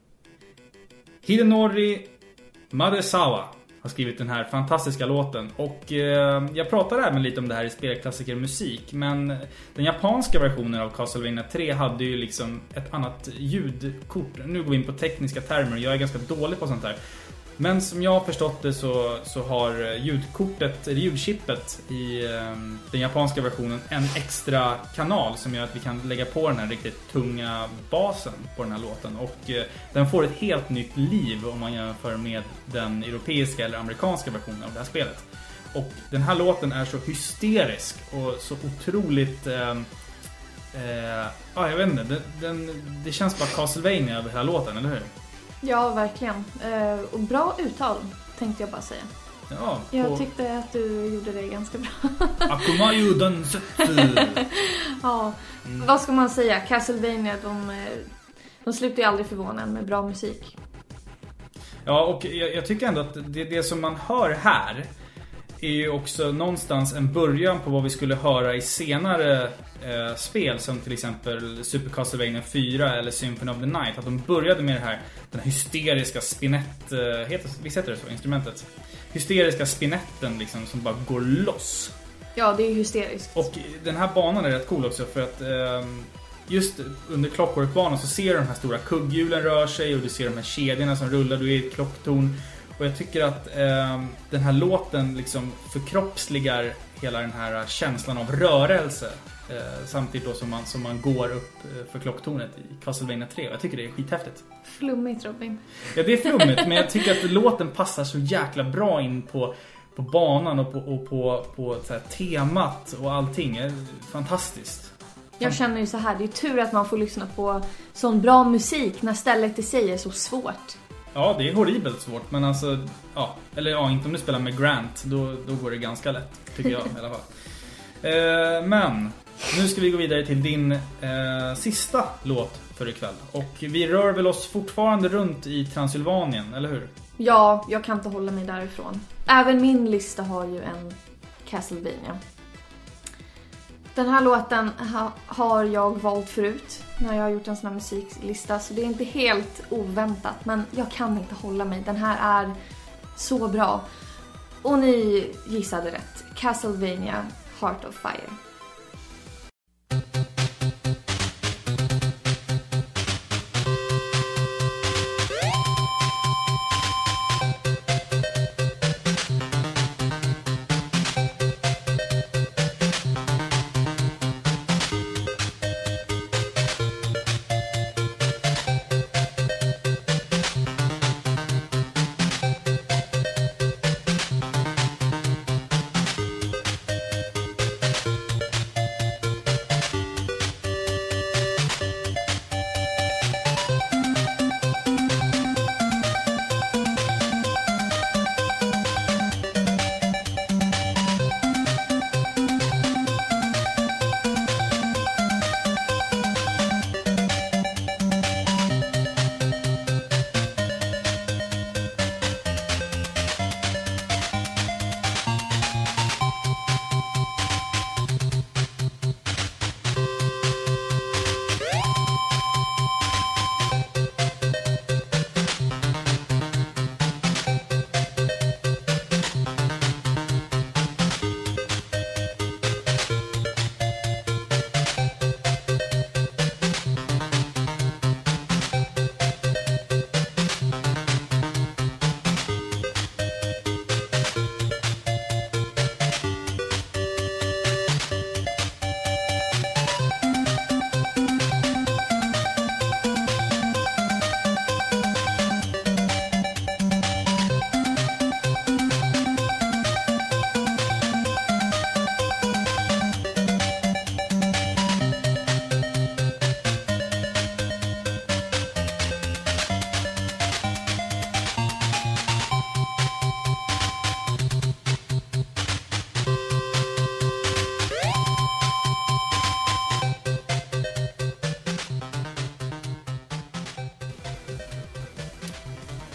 Hidenori Madesawa har skrivit den här fantastiska låten. Och eh, jag pratade även lite om det här i spelklassiker musik. Men den japanska versionen av Castlevania tre hade ju liksom ett annat ljudkort. Nu går vi in på tekniska termer. Jag är ganska dålig på sånt här. Men som jag har förstått det så, så har ljudkortet, eller ljudchippet i eh, den japanska versionen en extra kanal som gör att vi kan lägga på den här riktigt tunga basen på den här låten. Och eh, den får ett helt nytt liv om man jämför med den europeiska eller amerikanska versionen av det här spelet. Och den här låten är så hysterisk och så otroligt... Eh, eh, ja, jag vet inte, den, den, det känns bara Castlevania över hela låten, eller hur? Ja, verkligen. Eh, och bra uttal, tänkte jag bara säga. Ja, på... Jag tyckte att du gjorde det ganska bra. Akumayo Densetsu. Ja, mm. Vad ska man säga? Castlevania, de, de slutar ju aldrig förvåna med bra musik. Ja, och jag, jag tycker ändå att det, det som man hör här är ju också någonstans en början på vad vi skulle höra i senare eh, spel, som till exempel Super Castlevania fyra eller Symphony of the Night. Att de började med det här, den här hysteriska spinett, eh, heter, visst heter det så, instrumentet? Hysteriska spinetten liksom, som bara går loss. Ja, det är hysteriskt. Och den här banan är rätt cool också för att eh, just under Clockwork-banan så ser du de här stora kugghjulen rör sig och du ser de här kedjorna som rullar, du är i ett klocktorn. Och jag tycker att eh, den här låten liksom förkroppsligar hela den här känslan av rörelse eh, samtidigt då som man, som man går upp eh, för klocktornet i Castlevania tre. Jag tycker det är skithäftigt. Flummigt, Robin. Ja, det är flummigt, men jag tycker att låten passar så jäkla bra in på, på banan och på, och på, på så här, temat och allting. Det är fantastiskt. Jag känner ju så här, det är tur att man får lyssna på sån bra musik när stället i sig är så svårt. Ja, det är horribelt svårt, men alltså, ja, eller ja, inte om du spelar med Grant, då, då går det ganska lätt, tycker jag i alla fall. Eh, men, nu ska vi gå vidare till din eh, sista låt för ikväll. Och vi rör väl oss fortfarande runt i Transylvanien, eller hur? Ja, jag kan inte hålla mig därifrån. Även min lista har ju en Castlevania. Den här låten ha, har jag valt förut när jag har gjort en sån här musiklista. Så det är inte helt oväntat, men jag kan inte hålla mig. Den här är så bra. Och ni gissade rätt. Castlevania Heart of Fire.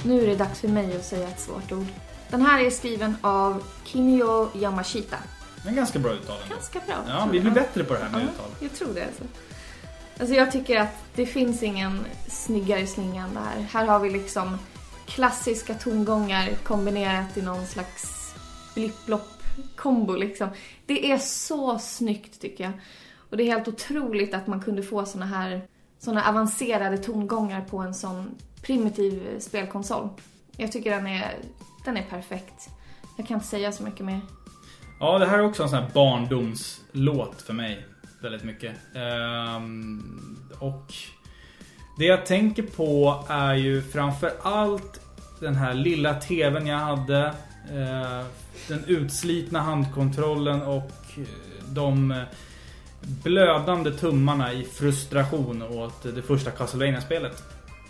Nu är det dags för mig att säga ett svårt ord. Den här är skriven av Kimio Yamashita. En ganska bra uttal. Ganska bra. Ja, vi blir bättre på det här med ja, uttal. Jag tror det alltså. Alltså jag tycker att det finns ingen snyggare slinga än det här. Här har vi liksom klassiska tongångar kombinerat i någon slags blipp-blopp-kombo liksom. Det är så snyggt tycker jag. Och det är helt otroligt att man kunde få såna här såna avancerade tongångar på en sån primitiv spelkonsol. Jag tycker den är, den är perfekt. Jag kan inte säga så mycket mer. Ja, det här är också en sån här barndomslåt för mig. Väldigt mycket. Ehm, och det jag tänker på är ju framför allt den här lilla tvn jag hade. Eh, den utslitna handkontrollen och de blödande tummarna i frustration åt det första Castlevania-spelet.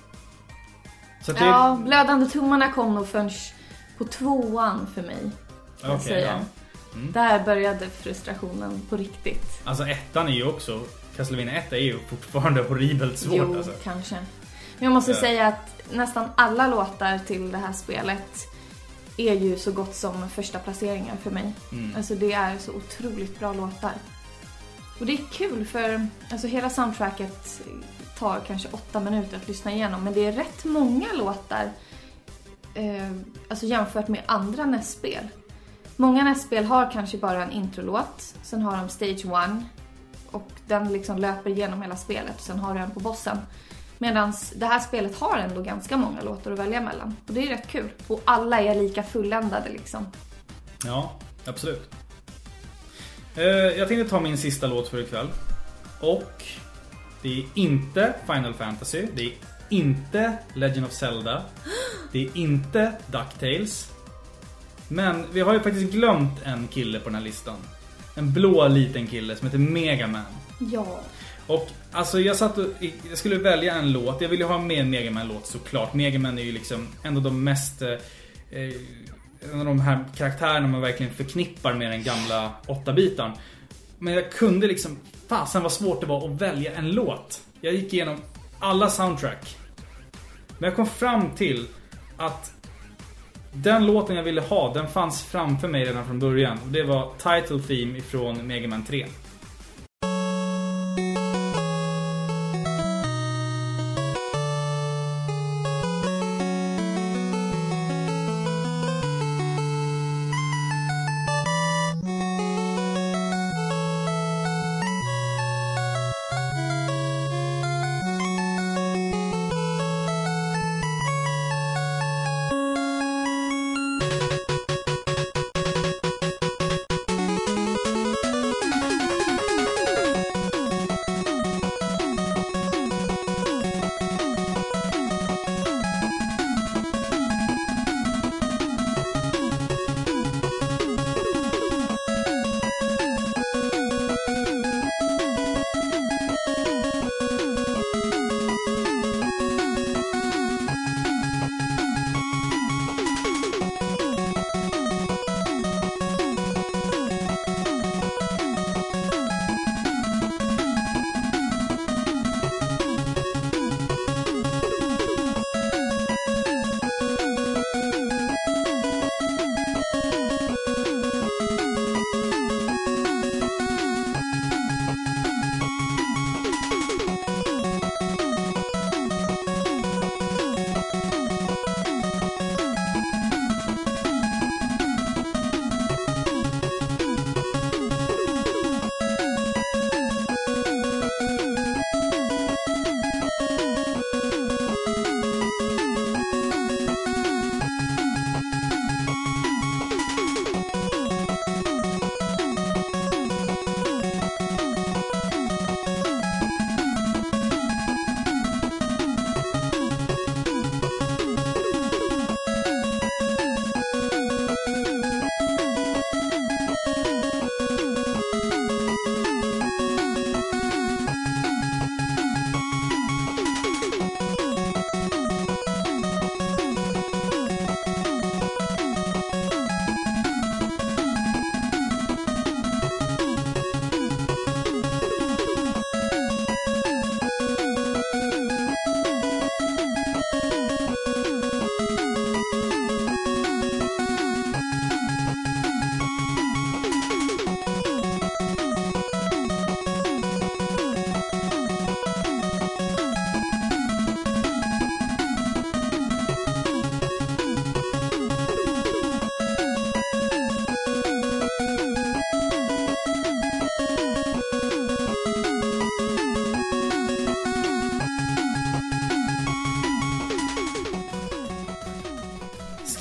Så det... Ja, blödande tummarna kom nog först på tvåan för mig. Kan jag Okej, säga. ja. Mm. Där började frustrationen på riktigt. Alltså ettan är ju också, Castlevania ett är ju fortfarande horribelt svårt. Jo, alltså. kanske. Men jag måste Ja. säga att nästan alla låtar till det här spelet är ju så gott som första placeringar för mig. Mm. Alltså det är så otroligt bra låtar. Och det är kul för alltså hela soundtracket tar kanske åtta minuter att lyssna igenom. Men det är rätt många låtar eh, alltså jämfört med andra N E S-spel. Många N E S-spel har kanske bara en introlåt. Sen har de Stage one. Och den liksom löper igenom hela spelet. Sen har du en på bossen. Medan det här spelet har ändå ganska många låtar att välja mellan. Och det är rätt kul. Och alla är lika fulländade liksom. Ja, absolut. Eh, jag tänkte ta min sista låt för ikväll. Och det är inte Final Fantasy. Det är inte Legend of Zelda. Det är inte DuckTales. Men vi har ju faktiskt glömt en kille på den här listan. En blå liten kille som heter Mega Man. Ja. Och alltså jag satt och jag skulle välja en låt. Jag ville ha med en Mega Man-låt såklart. Mega Man är ju liksom en av de mest eh, en av de här karaktärerna man verkligen förknippar med den gamla åtta-bitaren. Men jag kunde liksom fasen vad svårt det var att välja en låt. Jag gick igenom alla soundtrack. Men jag kom fram till att den låten jag ville ha, den fanns framför mig redan från början. Och det var Title Theme ifrån Mega Man tre.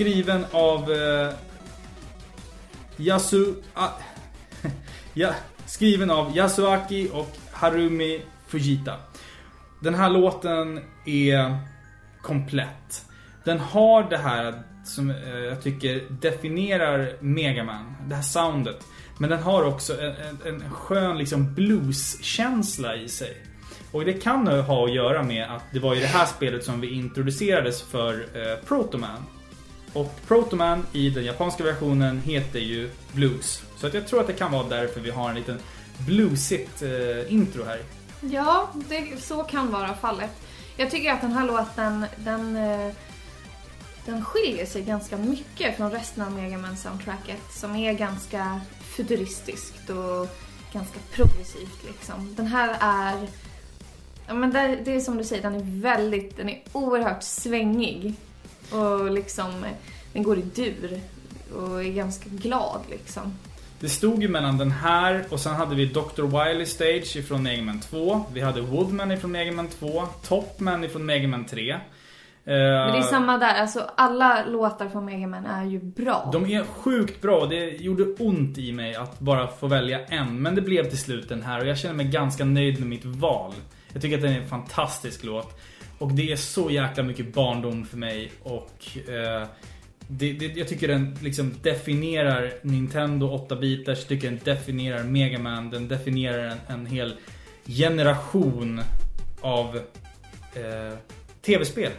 skriven av eh, Yasu... Ah, ja, skriven av Yasuaki och Harumi Fujita. Den här låten är komplett. Den har det här som eh, jag tycker definierar Mega Man, det här soundet. Men den har också en, en, en skön liksom blueskänsla i sig. Och det kan ha att göra med att det var i det här spelet som vi introducerades för eh, Proto Man. Och Proto Man i den japanska versionen heter ju Blues. Så att jag tror att det kan vara därför vi har en liten bluesigt eh, intro här. Ja, det, så kan vara fallet. Jag tycker att den här låten, den, eh, den skiljer sig ganska mycket från resten av Mega Man-soundtracket. Som är ganska futuristiskt och ganska progressivt liksom. Den här är... Ja, men det, det är som du säger, den är väldigt, den är oerhört svängig. Och liksom, den går i dur och är ganska glad liksom. Det stod ju mellan den här och sen hade vi doktor Wily Stage ifrån Mega Man två. Vi hade Woodman ifrån Mega Man två, Topman ifrån Mega Man tre. Men det är samma där, alltså alla låtar från Mega Man är ju bra. De är sjukt bra, det gjorde ont i mig att bara få välja en. Men det blev till slut den här och jag känner mig ganska nöjd med mitt val. Jag tycker att den är en fantastisk låt. Och det är så jäkla mycket barndom för mig. Och eh, det, det, jag tycker den liksom definierar Nintendo åtta-bitars. Jag tycker den definierar Mega Man. Den definierar en, en hel generation av eh, tv-spel.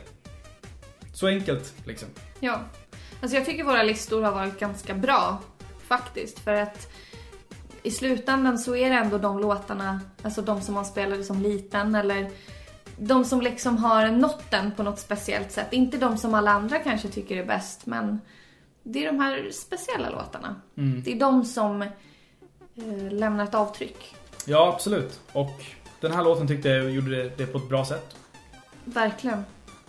Så enkelt liksom. Ja, alltså jag tycker våra listor har varit ganska bra faktiskt. För att i slutändan så är det ändå de låtarna, alltså de som man spelade som liten eller de som liksom har nått den på något speciellt sätt. Inte de som alla andra kanske tycker är bäst, men det är de här speciella låtarna. Mm. Det är de som eh, lämnar ett avtryck. Ja, absolut. Och den här låten tyckte jag gjorde det, det på ett bra sätt. Verkligen.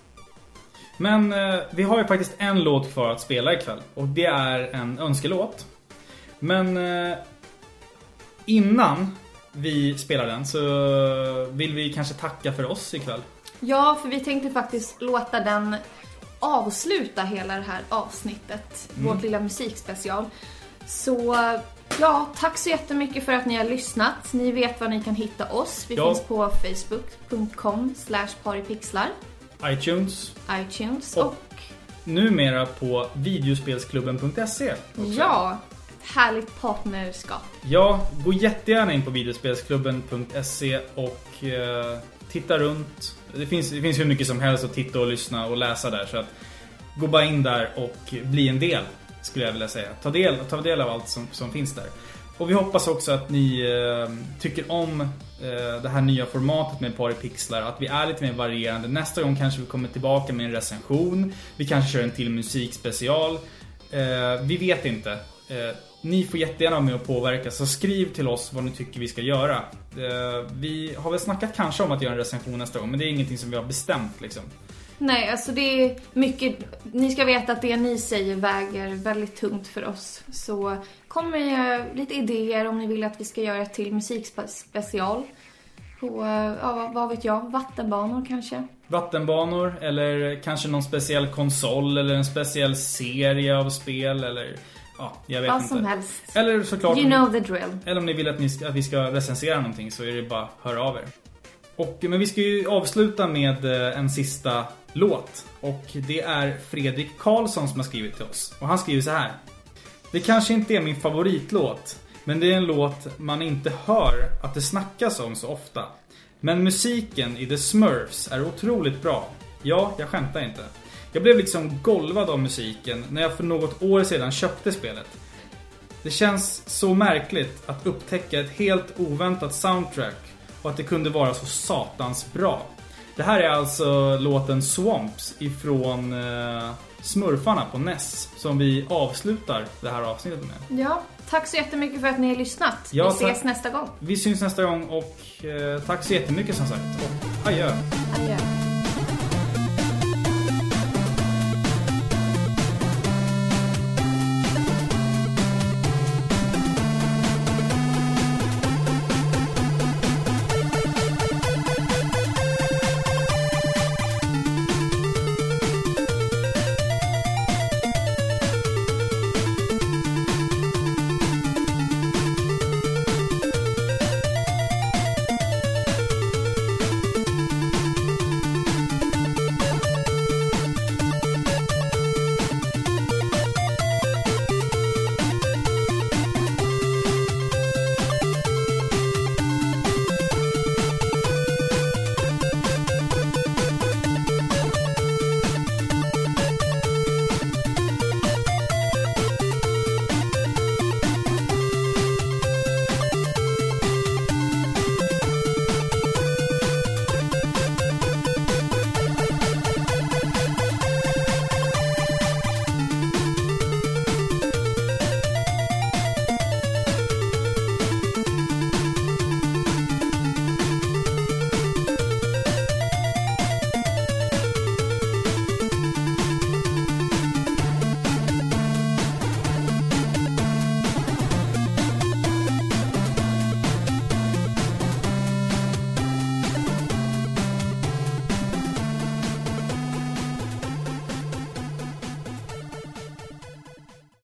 Men eh, vi har ju faktiskt en låt kvar att spela ikväll. Och det är en önskelåt. Men eh, innan vi spelar den så vill vi kanske tacka för oss ikväll. Ja, för vi tänkte faktiskt låta den avsluta hela det här avsnittet. Mm. Vårt lilla musikspecial. Så ja, tack så jättemycket för att ni har lyssnat. Ni vet var ni kan hitta oss. Vi ja. finns på facebook punkt com slash paripixlar, iTunes, iTunes och, och numera på videospelsklubben punkt se. Ja, härligt partnerskap. Ja, gå jättegärna in på videospelsklubben punkt se och eh, titta runt. Det finns, det finns hur mycket som helst att titta och lyssna och läsa där. Så att gå bara in där och bli en del, skulle jag vilja säga. Ta del, ta del av allt som, som finns där. Och vi hoppas också att ni eh, tycker om eh, det här nya formatet med Paripixlar. Att vi är lite mer varierande. Nästa gång kanske vi kommer tillbaka med en recension. Vi kanske kör en till musikspecial. Eh, vi vet inte. Eh, ni får jättegärna vara med och påverka. Så skriv till oss vad ni tycker vi ska göra. Eh, vi har väl snackat kanske om att göra en recension nästa gång. Men det är ingenting som vi har bestämt liksom. Nej, alltså det är mycket. Ni ska veta att det ni säger väger väldigt tungt för oss. Så kom med lite idéer om ni vill att vi ska göra ett till musikspecial. På, ja, vad vet jag, vattenbanor kanske. Vattenbanor eller kanske någon speciell konsol eller en speciell serie av spel eller ja, jag vet vad inte. Som helst. Eller såklart you know the drill. Eller om ni vill att, ni ska, att vi ska recensera någonting så är det bara höra av er. Och, men vi ska ju avsluta med en sista låt. Och det är Fredrik Karlsson som har skrivit till oss. Och han skriver så här: det kanske inte är min favoritlåt, men det är en låt man inte hör att det snackas om så ofta. Men musiken i The Smurfs är otroligt bra. Ja, jag skämtar inte. Jag blev liksom golvad av musiken när jag för något år sedan köpte spelet. Det känns så märkligt att upptäcka ett helt oväntat soundtrack och att det kunde vara så satans bra. Det här är alltså låten Swamps ifrån eh, Smurfarna på N E S som vi avslutar det här avsnittet med. Ja, tack så jättemycket för att ni har lyssnat. Ja, vi ses tack. nästa gång. Vi syns nästa gång och eh, tack så jättemycket som sagt. Och adjö. Adjö.